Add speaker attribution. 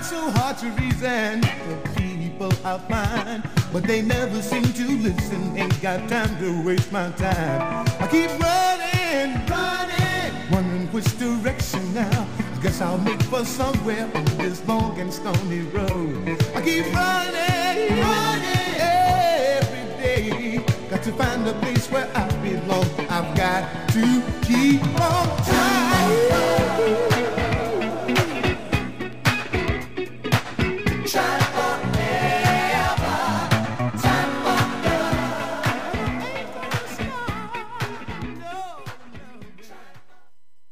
Speaker 1: so hard to reason. The people I find, but they never seem to listen. Ain't got time to waste my time. I keep running, wondering which direction now. I guess I'll make for somewhere on this long and stony road. I keep running every day. Got to find a place where I belong. I've got to keep on trying.